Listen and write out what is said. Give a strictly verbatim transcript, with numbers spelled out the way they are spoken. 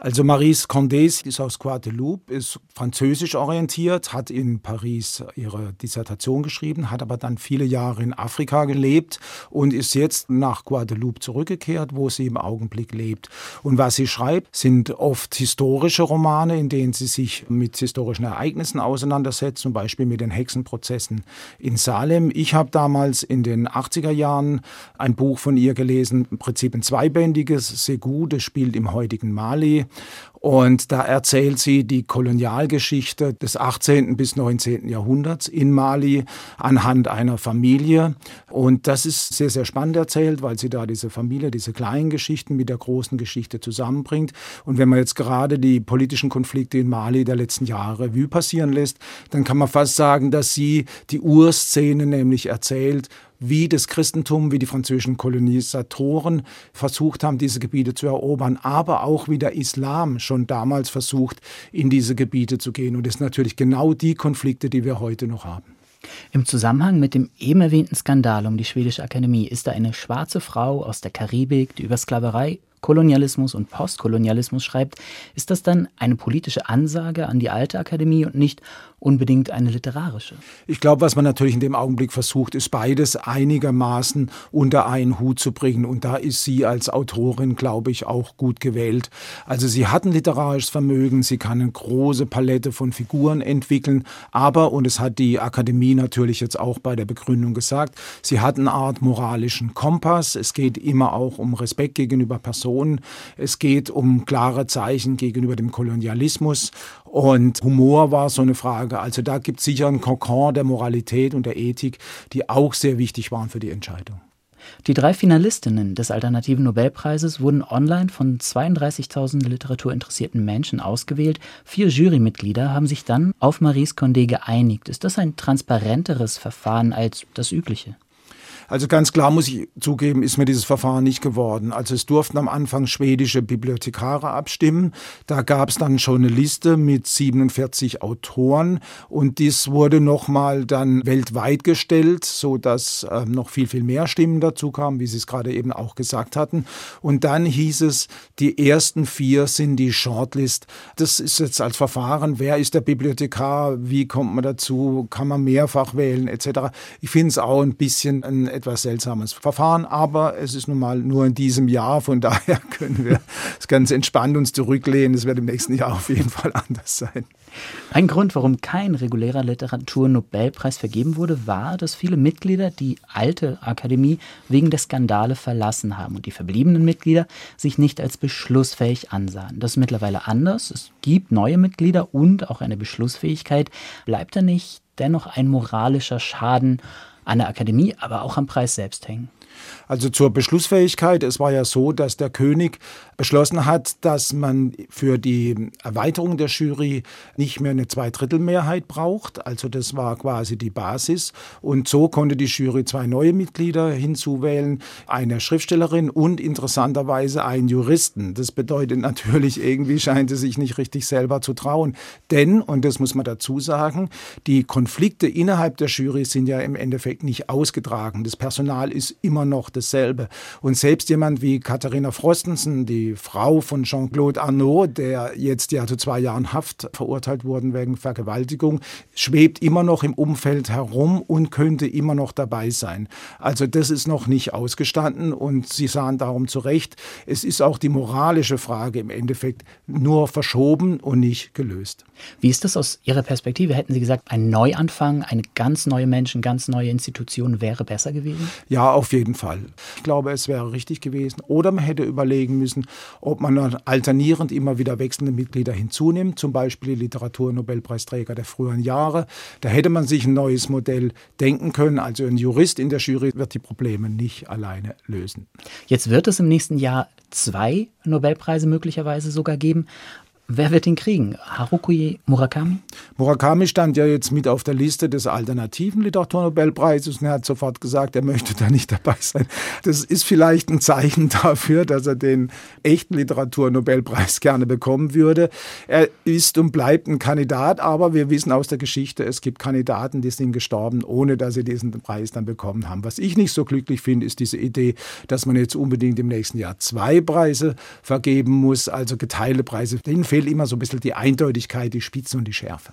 Also Maryse Condé ist aus Guadeloupe, ist französisch orientiert, hat in Paris ihre Dissertation geschrieben, hat aber dann viele Jahre in Afrika gelebt und ist jetzt nach Guadeloupe zurückgekehrt, wo sie im Augenblick lebt. Und was sie schreibt, sind oft historische Romane, in denen sie sich mit historischen Ereignissen auseinandersetzt, zum Beispiel mit den Hexenprozessen in Salem. Ich habe damals in den achtziger Jahren ein Buch von ihr gelesen, im Prinzip ein zweibändiges, Ségou, das spielt im heutigen Mali. Und da erzählt sie die Kolonialgeschichte des achtzehnten bis neunzehnten Jahrhunderts in Mali anhand einer Familie. Und das ist sehr, sehr spannend erzählt, weil sie da diese Familie, diese kleinen Geschichten mit der großen Geschichte zusammenbringt. Und wenn man jetzt gerade die politischen Konflikte in Mali der letzten Jahre Revue passieren lässt, dann kann man fast sagen, dass sie die Urszene nämlich erzählt, wie das Christentum, wie die französischen Kolonisatoren versucht haben, diese Gebiete zu erobern, aber auch wie der Islam schon damals versucht, in diese Gebiete zu gehen. Und das sind natürlich genau die Konflikte, die wir heute noch haben. Im Zusammenhang mit dem eben erwähnten Skandal um die Schwedische Akademie ist da eine schwarze Frau aus der Karibik, die über Sklaverei, Kolonialismus und Postkolonialismus schreibt. Ist das dann eine politische Ansage an die alte Akademie und nicht unbedingt eine literarische? Ich glaube, was man natürlich in dem Augenblick versucht, ist beides einigermaßen unter einen Hut zu bringen. Und da ist sie als Autorin, glaube ich, auch gut gewählt. Also sie hat ein literarisches Vermögen, sie kann eine große Palette von Figuren entwickeln. Aber, und es hat die Akademie natürlich jetzt auch bei der Begründung gesagt, sie hat eine Art moralischen Kompass. Es geht immer auch um Respekt gegenüber Personen. Es geht um klare Zeichen gegenüber dem Kolonialismus. Und Humor war so eine Frage. Also da gibt es sicher einen Kokon der Moralität und der Ethik, die auch sehr wichtig waren für die Entscheidung. Die drei Finalistinnen des Alternativen Nobelpreises wurden online von zweiunddreißigtausend literaturinteressierten Menschen ausgewählt. Vier Jurymitglieder haben sich dann auf Maryse Condé geeinigt. Ist das ein transparenteres Verfahren als das übliche? Also ganz klar muss ich zugeben, ist mir dieses Verfahren nicht geworden. Also es durften am Anfang schwedische Bibliothekare abstimmen. Da gab es dann schon eine Liste mit siebenundvierzig Autoren und dies wurde nochmal dann weltweit gestellt, sodass äh, noch viel, viel mehr Stimmen dazu kamen, wie Sie es gerade eben auch gesagt hatten. Und dann hieß es, die ersten vier sind die Shortlist. Das ist jetzt als Verfahren, wer ist der Bibliothekar, wie kommt man dazu, kann man mehrfach wählen et cetera. Ich finde es auch ein bisschen ein etwas seltsames Verfahren, aber es ist nun mal nur in diesem Jahr, von daher können wir das ganz entspannt uns zurücklehnen. Es wird im nächsten Jahr auf jeden Fall anders sein. Ein Grund, warum kein regulärer Literaturnobelpreis vergeben wurde, war, dass viele Mitglieder die alte Akademie wegen der Skandale verlassen haben und die verbliebenen Mitglieder sich nicht als beschlussfähig ansahen. Das ist mittlerweile anders. Es gibt neue Mitglieder und auch eine Beschlussfähigkeit. Bleibt da nicht dennoch ein moralischer Schaden an der Akademie, aber auch am Preis selbst hängen? Also zur Beschlussfähigkeit. Es war ja so, dass der König beschlossen hat, dass man für die Erweiterung der Jury nicht mehr eine Zweidrittelmehrheit braucht. Also das war quasi die Basis. Und so konnte die Jury zwei neue Mitglieder hinzuwählen, eine Schriftstellerin und interessanterweise einen Juristen. Das bedeutet natürlich, irgendwie scheint es sich nicht richtig selber zu trauen. Denn, und das muss man dazu sagen, die Konflikte innerhalb der Jury sind ja im Endeffekt nicht ausgetragen. Das Personal ist immer noch dasselbe. Und selbst jemand wie Katharina Frostenson, die Frau von Jean-Claude Arnault, der jetzt ja zu zwei Jahren Haft verurteilt wurde wegen Vergewaltigung, schwebt immer noch im Umfeld herum und könnte immer noch dabei sein. Also das ist noch nicht ausgestanden und Sie sahen darum zurecht. Es ist auch die moralische Frage im Endeffekt nur verschoben und nicht gelöst. Wie ist das aus Ihrer Perspektive? Hätten Sie gesagt, ein Neuanfang, eine ganz neue Menschen, ganz neue Institution wäre besser gewesen? Ja, auf jeden Fall. Ich glaube, es wäre richtig gewesen. Oder man hätte überlegen müssen, ob man alternierend immer wieder wechselnde Mitglieder hinzunimmt, zum Beispiel die Literaturnobelpreisträger der früheren Jahre. Da hätte man sich ein neues Modell denken können. Also ein Jurist in der Jury wird die Probleme nicht alleine lösen. Jetzt wird es im nächsten Jahr zwei Nobelpreise möglicherweise sogar geben. Wer wird ihn kriegen? Haruki Murakami? Murakami stand ja jetzt mit auf der Liste des alternativen Literaturnobelpreises und er hat sofort gesagt, er möchte da nicht dabei sein. Das ist vielleicht ein Zeichen dafür, dass er den echten Literaturnobelpreis gerne bekommen würde. Er ist und bleibt ein Kandidat, aber wir wissen aus der Geschichte, es gibt Kandidaten, die sind gestorben, ohne dass sie diesen Preis dann bekommen haben. Was ich nicht so glücklich finde, ist diese Idee, dass man jetzt unbedingt im nächsten Jahr zwei Preise vergeben muss, also geteilte Preise. Denen fehlt immer so ein bisschen die Eindeutigkeit, die Spitze und die Schärfe.